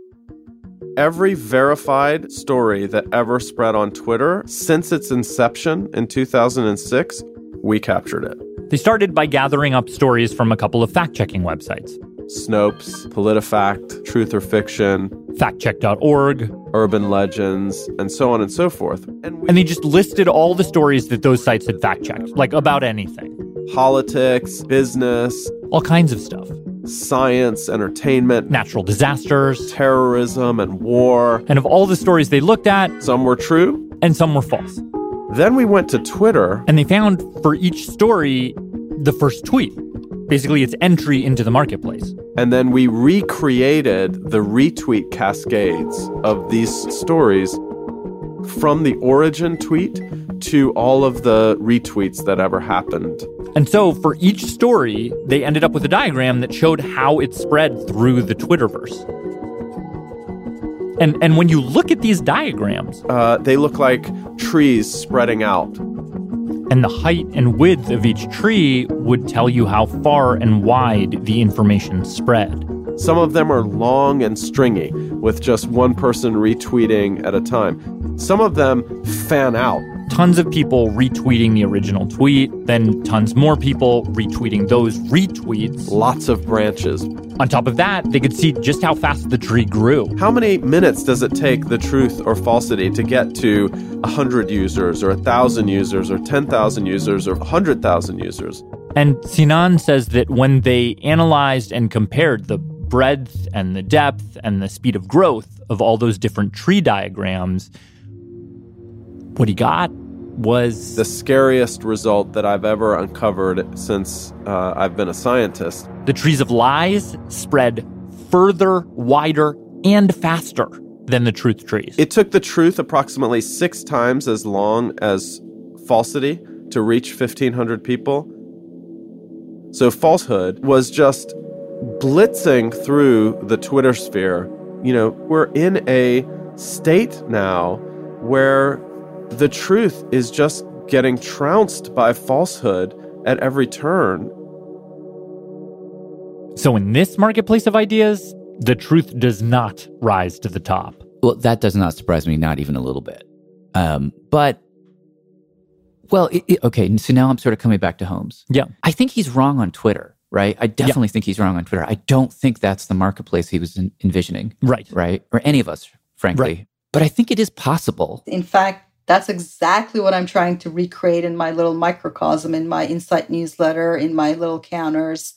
S19: Every verified story that ever spread on Twitter since its inception in two thousand six, we captured it.
S3: They started by gathering up stories from a couple of fact-checking websites.
S19: Snopes, PolitiFact, Truth or Fiction,
S3: fact check dot org,
S19: Urban Legends, and so on and so forth.
S3: And, we- and they just listed all the stories that those sites had fact-checked, like about anything.
S19: Politics, business,
S3: all kinds of stuff.
S19: Science, entertainment,
S3: natural disasters,
S19: terrorism, and war.
S3: And of all the stories they looked at,
S19: some were true
S3: and some were false.
S19: Then we went to Twitter.
S3: And they found for each story the first tweet, basically its entry into the marketplace.
S19: And then we recreated the retweet cascades of these stories from the origin tweet to all of the retweets that ever happened.
S3: And so for each story, they ended up with a diagram that showed how it spread through the Twitterverse. And and when you look at these diagrams,
S19: uh, they look like trees spreading out.
S3: And the height and width of each tree would tell you how far and wide the information spread.
S19: Some of them are long and stringy, with just one person retweeting at a time. Some of them fan out.
S3: Tons of people retweeting the original tweet, then tons more people retweeting those retweets.
S19: Lots of branches.
S3: On top of that, they could see just how fast the tree grew.
S19: How many minutes does it take the truth or falsity to get to one hundred users or one thousand users or ten thousand users or one hundred thousand users?
S3: And Sinan says that when they analyzed and compared the breadth and the depth and the speed of growth of all those different tree diagrams, what he got was
S19: the scariest result that I've ever uncovered since uh, I've been a scientist.
S3: The trees of lies spread further, wider, and faster than the truth trees.
S19: It took the truth approximately six times as long as falsity to reach fifteen hundred people. So falsehood was just blitzing through the Twitter sphere. You know, we're in a state now where the truth is just getting trounced by falsehood at every turn.
S3: So in this marketplace of ideas, the truth does not rise to the top.
S5: Well, that does not surprise me, not even a little bit. Um, but, well, it, it, okay, so now I'm sort of coming back to Holmes.
S3: Yeah.
S5: I think he's wrong on Twitter, right? I definitely
S3: yeah.
S5: think he's wrong on Twitter. I don't think that's the marketplace he was en- envisioning.
S3: Right.
S5: Right? Or any of us, frankly.
S3: Right.
S5: But I think it is possible.
S20: In fact, that's exactly what I'm trying to recreate in my little microcosm, in my Insight newsletter, in my little counters,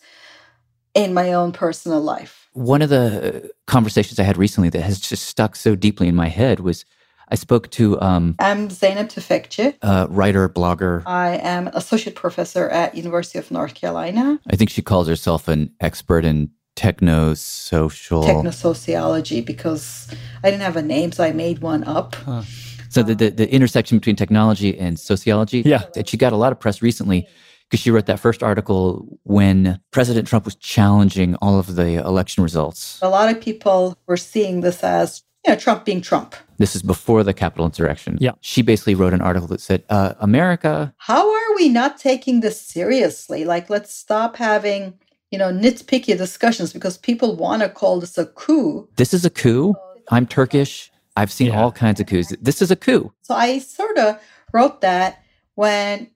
S20: in my own personal life.
S5: One of the conversations I had recently that has just stuck so deeply in my head was I spoke to um,
S20: I'm Zeynep Tüfekçi.
S5: a writer, blogger.
S20: I am an associate professor at University of North Carolina.
S5: I think she calls herself an expert in techno-social...
S20: Technosociology, because I didn't have a name, so I made one up.
S5: Huh. So the, the the intersection between technology and sociology.
S3: Yeah.
S5: And she got a lot of press recently because she wrote that first article when President Trump was challenging all of the election results.
S20: A lot of people were seeing this as, you know, Trump being Trump.
S5: This is before the Capitol insurrection.
S3: Yeah.
S5: She basically wrote an article that said, uh, America...
S20: How are we not taking this seriously? Like, let's stop having, you know, nitpicky discussions because people want to call this a coup.
S5: This is a coup. I'm Turkish. I've seen
S3: Yeah.
S5: all kinds of coups. This is a coup.
S20: So I sort of wrote that when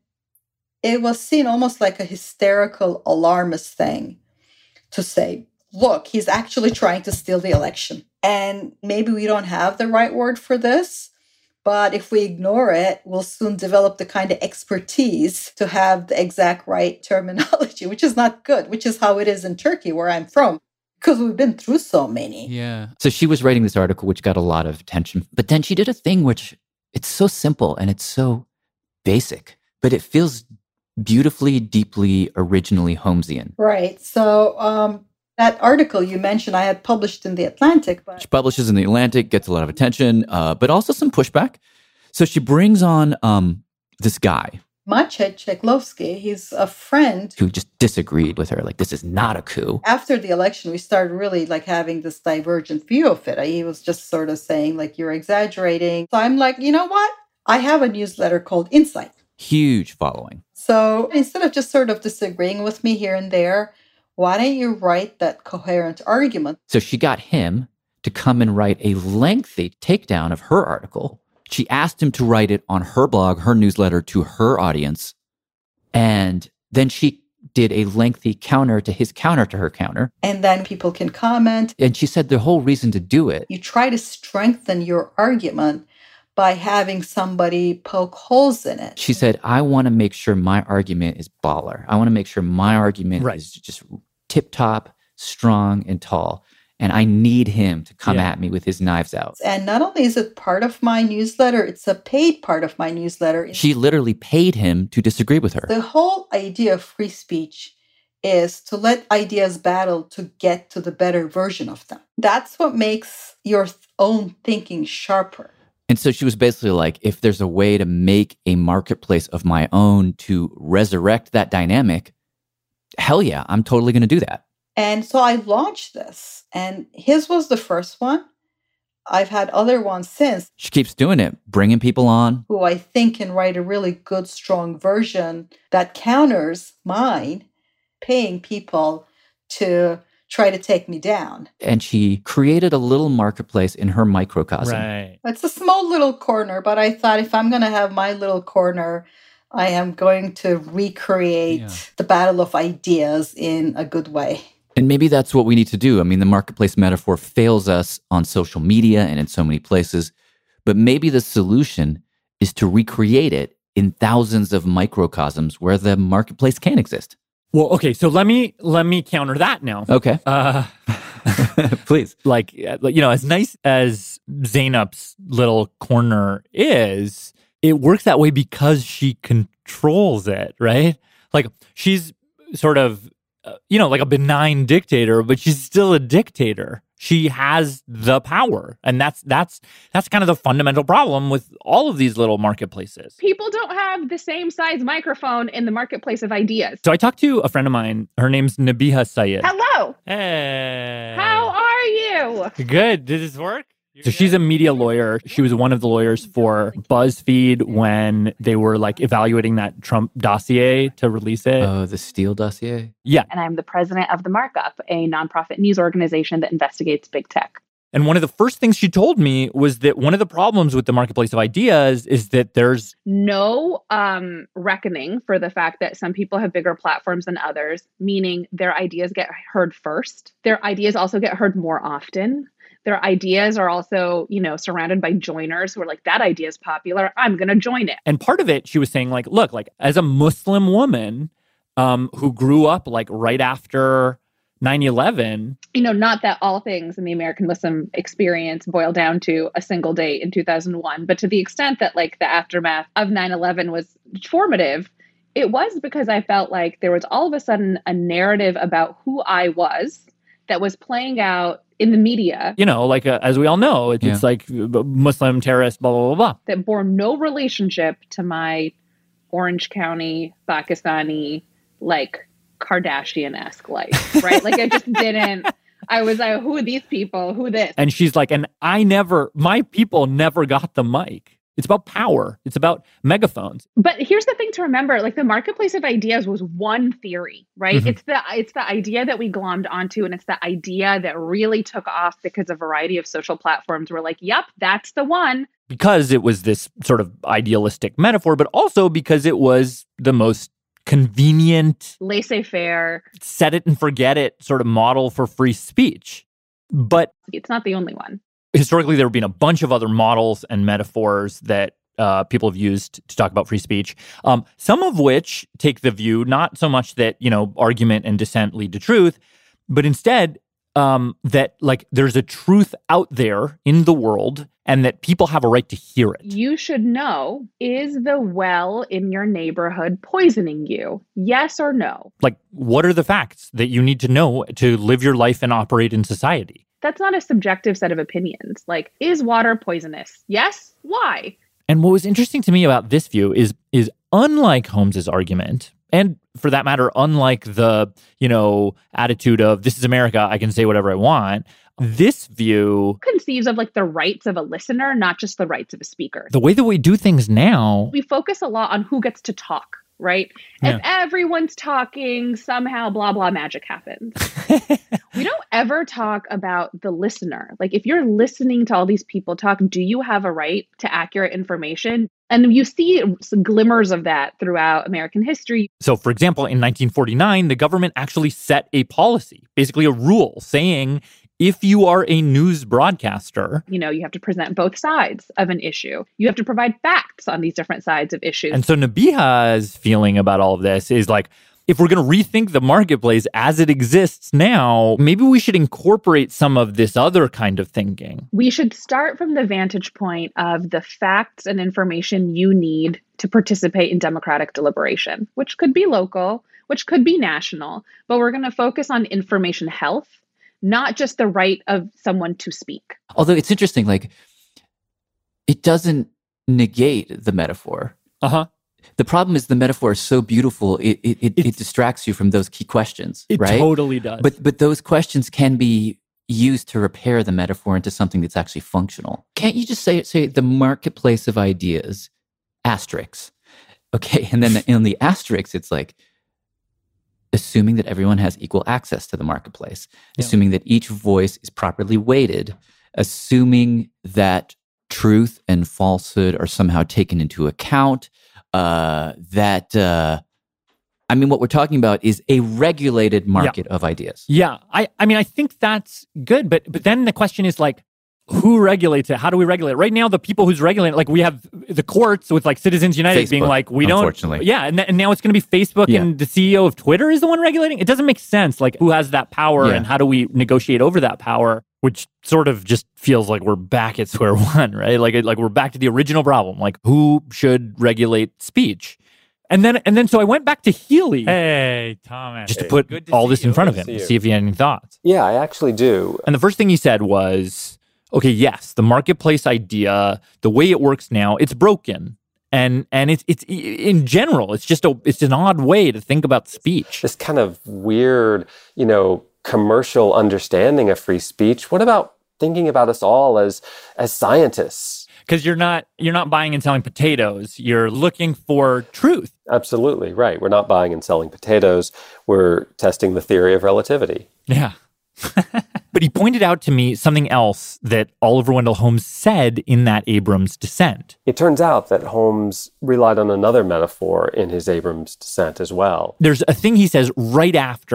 S20: it was seen almost like a hysterical alarmist thing to say, look, he's actually trying to steal the election. And maybe we don't have the right word for this, but if we ignore it, we'll soon develop the kind of expertise to have the exact right terminology, which is not good, which is how it is in Turkey, where I'm from. Because we've been through so many.
S5: Yeah. So she was writing this article, which got a lot of attention. But then she did a thing which it's so simple and it's so basic, but it feels beautifully, deeply, originally Holmesian.
S20: Right. So um, that article you mentioned, I had published in The Atlantic. But
S5: She publishes in The Atlantic, gets a lot of attention, uh, but also some pushback. So she brings on um, this guy.
S20: Maciej Czeklovsky, he's a friend
S5: who just disagreed with her. Like, this is not a coup.
S20: After the election, we started really like having this divergent view of it. He was just sort of saying like, you're exaggerating. So I'm like, you know what? I have a newsletter called Insight.
S5: Huge following.
S20: So instead of just sort of disagreeing with me here and there, why don't you write that coherent argument?
S5: So she got him to come and write a lengthy takedown of her article. She asked him to write it on her blog, her newsletter to her audience. And then she did a lengthy counter to his counter to her counter.
S20: And then people can comment.
S5: And she said the whole reason to do it.
S20: You try to strengthen your argument by having somebody poke holes in it.
S5: She said, I want to make sure my argument is baller. I want to make sure my argument right. is just tip top, strong, and tall. And I need him to come yeah. at me with his knives out.
S20: And not only is it part of my newsletter, it's a paid part of my newsletter.
S5: She literally paid him to disagree with her.
S20: The whole idea of free speech is to let ideas battle to get to the better version of them. That's what makes your own thinking sharper.
S5: And so she was basically like, if there's a way to make a marketplace of my own to resurrect that dynamic, hell yeah, I'm totally going to do that.
S20: And so I launched this, and his was the first one. I've had other ones since.
S5: She keeps doing it, bringing people on.
S20: Who I think can write a really good, strong version that counters mine, paying people to try to take me down.
S5: And she created a little marketplace in her microcosm.
S3: Right.
S20: It's a small little corner, but I thought if I'm going to have my little corner, I am going to recreate yeah. the battle of ideas in a good way.
S5: And maybe that's what we need to do. I mean, the marketplace metaphor fails us on social media and in so many places, but maybe the solution is to recreate it in thousands of microcosms where the marketplace can exist.
S3: Well, okay, so let me let me counter that now.
S5: Okay.
S3: Uh,
S5: Please.
S3: Like, you know, as nice as Zeynep's little corner is, it works that way because she controls it, right? Like, she's sort of, uh, you know, like a benign dictator, but she's still a dictator. She has the power. And that's that's that's kind of the fundamental problem with all of these little marketplaces.
S21: People don't have the same size microphone in the marketplace of ideas.
S3: So I talked to a friend of mine. Her name's Nabiha Syed.
S21: Hello.
S3: Hey.
S21: How are you?
S3: Good. Did this work? So she's a media lawyer. She was one of the lawyers for BuzzFeed when they were like evaluating that Trump dossier to release it.
S5: Oh, uh, the Steele dossier?
S3: Yeah.
S22: And I'm the president of The Markup, a nonprofit news organization that investigates big tech.
S3: And one of the first things she told me was that one of the problems with the marketplace of ideas is that there's
S21: no um, reckoning for the fact that some people have bigger platforms than others, meaning their ideas get heard first. Their ideas also get heard more often. their ideas are also, you know, surrounded by joiners who are like, that idea is popular, I'm going to join it.
S3: And part of it, she was saying, like, look, like, as a Muslim woman um, who grew up, like, right after nine eleven.
S21: You know, not that all things in the American Muslim experience boil down to a single date in two thousand one, but to the extent that, like, the aftermath of nine eleven was formative, it was because I felt like there was all of a sudden a narrative about who I was that was playing out in the media.
S3: You know, like, uh, as we all know, it's,
S5: Yeah.
S3: it's like Muslim terrorist, blah, blah, blah, blah.
S21: That bore no relationship to my Orange County, Pakistani, like, Kardashian-esque life, right? Like, I just didn't, I was like, who are these people? Who this?
S3: And she's like, and I never, my people never got the mic. It's about power. It's about megaphones.
S21: But here's the thing to remember, like, the marketplace of ideas was one theory, right?
S3: Mm-hmm.
S21: It's the it's the idea that we glommed onto, and it's the idea that really took off because a variety of social platforms were like, yep, that's the one.
S3: Because it was this sort of idealistic metaphor, but also because it was the most convenient,
S21: laissez-faire,
S3: set it and forget it sort of model for free speech. But
S21: it's not the only one.
S3: Historically, there have been a bunch of other models and metaphors that uh, people have used to talk about free speech, um, some of which take the view not so much that, you know, argument and dissent lead to truth, but instead um, that, like, there's a truth out there in the world and that people have a right to hear it.
S21: You should know, is the well in your neighborhood poisoning you? Yes or no?
S3: Like, what are the facts that you need to know to live your life and operate in society?
S21: That's not a subjective set of opinions. Like, is water poisonous? Yes? Why?
S3: And what was interesting to me about this view is, is unlike Holmes's argument, and for that matter, unlike the, you know, attitude of this is America, I can say whatever I want, this view
S21: conceives of, like, the rights of a listener, not just the rights of a speaker.
S3: The way that we do things now,
S21: we focus a lot on who gets to talk, right?
S3: Yeah.
S21: If everyone's talking, somehow blah, blah, magic happens. We don't ever talk about the listener. Like, if you're listening to all these people talk, do you have a right to accurate information? And you see some glimmers of that throughout American history.
S3: So, for example, in nineteen forty-nine, the government actually set a policy, basically a rule saying, if you are a news broadcaster,
S21: you know, you have to present both sides of an issue. You have to provide facts on these different sides of issues.
S3: And so Nabiha's feeling about all of this is like, if we're going to rethink the marketplace as it exists now, maybe we should incorporate some of this other kind of thinking.
S21: We should start from the vantage point of the facts and information you need to participate in democratic deliberation, which could be local, which could be national, but we're going to focus on information health, not just the right of someone to speak.
S5: Although it's interesting, like, it doesn't negate the metaphor.
S3: Uh-huh.
S5: The problem is the metaphor is so beautiful, it it, it, it distracts you from those key questions,
S3: it
S5: right?
S3: It totally does.
S5: But but those questions can be used to repair the metaphor into something that's actually functional. Can't you just say, say the marketplace of ideas, asterisks, okay? And then in the asterisks, it's like, assuming that everyone has equal access to the marketplace, yeah. Assuming that each voice is properly weighted, assuming that truth and falsehood are somehow taken into account, uh, that, uh, I mean, what we're talking about is a regulated market
S3: yeah.
S5: of ideas.
S3: Yeah, I, I mean, I think that's good, but but then the question is like, who regulates it? How do we regulate it? Right now, the people who's regulating it, like we have the courts with like Citizens United
S5: Facebook,
S3: being like, we don't.
S5: Unfortunately.
S3: Yeah, and, th- and now it's going to be Facebook
S5: yeah.
S3: and the C E O of Twitter is the one regulating. It doesn't make sense. Like, who has that power
S5: yeah.
S3: and how do we negotiate over that power? Which sort of just feels like we're back at square one, right? Like, like we're back to the original problem. Like, who should regulate speech? And then, and then, so I went back to Healy.
S4: Hey, Thomas.
S3: Just to
S4: hey,
S3: put
S4: to
S3: all this
S4: you.
S3: in front
S4: good
S3: of him
S4: to
S3: to see if he had any thoughts.
S10: Yeah, I actually do.
S3: And the first thing he said was, okay, yes, the marketplace idea, the way it works now, it's broken. And and it's it's in general, it's just a it's an odd way to think about speech.
S10: This kind of weird, you know, commercial understanding of free speech. What about thinking about us all as as scientists?
S3: Because you're not you're not buying and selling potatoes. You're looking for truth.
S10: Absolutely right. We're not buying and selling potatoes. We're testing the theory of relativity.
S3: Yeah. But he pointed out to me something else that Oliver Wendell Holmes said in that Abrams dissent.
S10: It turns out that Holmes relied on another metaphor in his Abrams dissent as well.
S3: There's a thing he says right after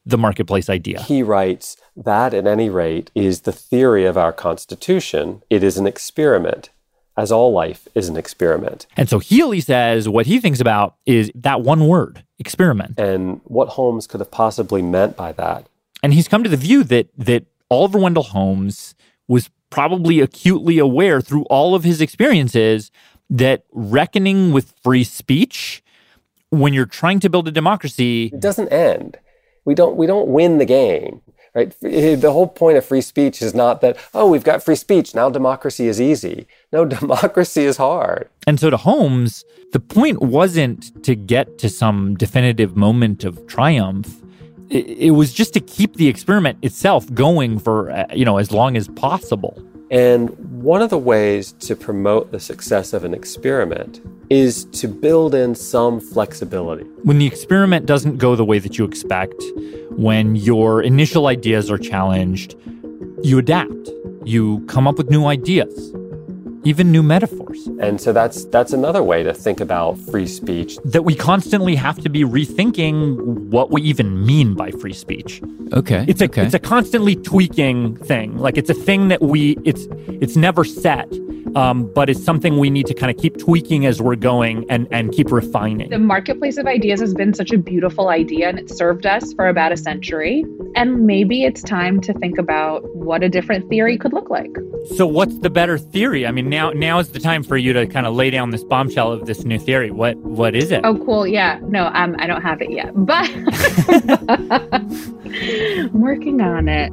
S3: the marketplace idea.
S10: He writes, that at any rate is the theory of our Constitution. It is an experiment, as all life is an experiment.
S3: And so Healy says what he thinks about is that one word, experiment.
S10: And what Holmes could have possibly meant by that.
S3: And he's come to the view that that Oliver Wendell Holmes was probably acutely aware through all of his experiences that reckoning with free speech, when you're trying to build a democracy,
S10: it doesn't end. We don't we don't win the game, right? The whole point of free speech is not that, oh, we've got free speech, now democracy is easy. No, democracy is hard.
S3: And so to Holmes, the point wasn't to get to some definitive moment of triumph. It, it was just to keep the experiment itself going for, uh, you know, as long as possible.
S10: And one of the ways to promote the success of an experiment is to build in some flexibility.
S3: When the experiment doesn't go the way that you expect, when your initial ideas are challenged, you adapt. You come up with new ideas, even new metaphors.
S10: And so that's that's another way to think about free speech.
S3: That we constantly have to be rethinking what we even mean by free speech.
S5: Okay.
S3: It's a
S5: okay.
S3: it's a constantly tweaking thing. Like it's a thing that we it's it's never set. Um, but it's something we need to kind of keep tweaking as we're going and, and keep refining.
S22: The marketplace of ideas has been such a beautiful idea, and it served us for about a century. And maybe it's time to think about what a different theory could look like.
S3: So what's the better theory? I mean, now now is the time for you to kind of lay down this bombshell of this new theory. What What is it?
S22: Oh, cool. Yeah. No, um, I don't have it yet, but I'm working on it.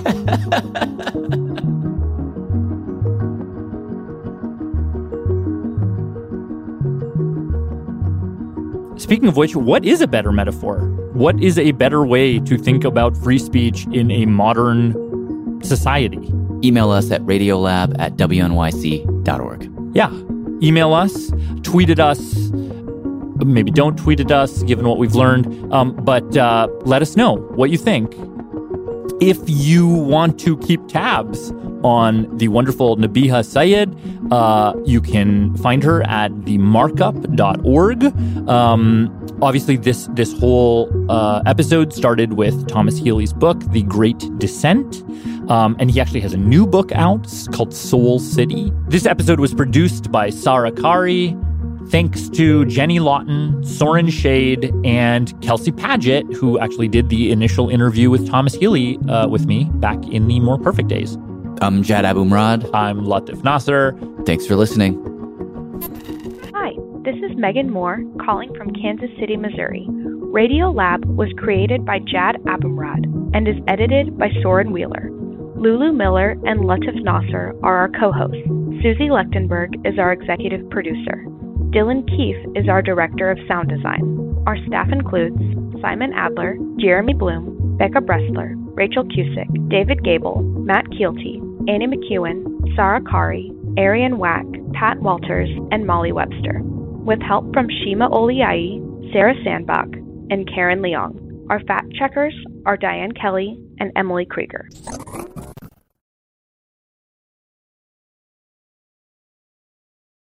S3: Speaking of which, what is a better metaphor? What is a better way to think about free speech in a modern society?
S5: Email us at radiolab at w n y c dot org.
S3: Yeah. Email us, tweet at us. Maybe don't tweet at us, given what we've learned. Um, but uh, let us know what you think. If you want to keep tabs on the wonderful Nabiha Syed, uh, you can find her at the markup dot org. Um, obviously, this this whole uh, episode started with Thomas Healy's book, The Great Descent. Um, and he actually has a new book out called Soul City. This episode was produced by Sarah Kari. Thanks to Jenny Lawton, Soren Shade, and Kelsey Padgett, who actually did the initial interview with Thomas Healy uh, with me back in the More Perfect days.
S5: I'm Jad Abumrad.
S3: I'm Latif Nasser.
S5: Thanks for listening.
S4: Hi, this is Megan Moore calling from Kansas City, Missouri. Radio Lab was created by Jad Abumrad and is edited by Soren Wheeler. Lulu Miller and Latif Nasser are our co-hosts. Susie Lechtenberg is our executive producer. Dylan Keefe is our director of sound design. Our staff includes Simon Adler, Jeremy Bloom, Becca Bressler, Rachel Cusick, David Gable, Matt Keelty, Annie McEwen, Sarah Kari, Arian Wack, Pat Walters, and Molly Webster, with help from Shima Oliai, Sarah Sandbach, and Karen Leong. Our fact checkers are Diane Kelly and Emily Krieger.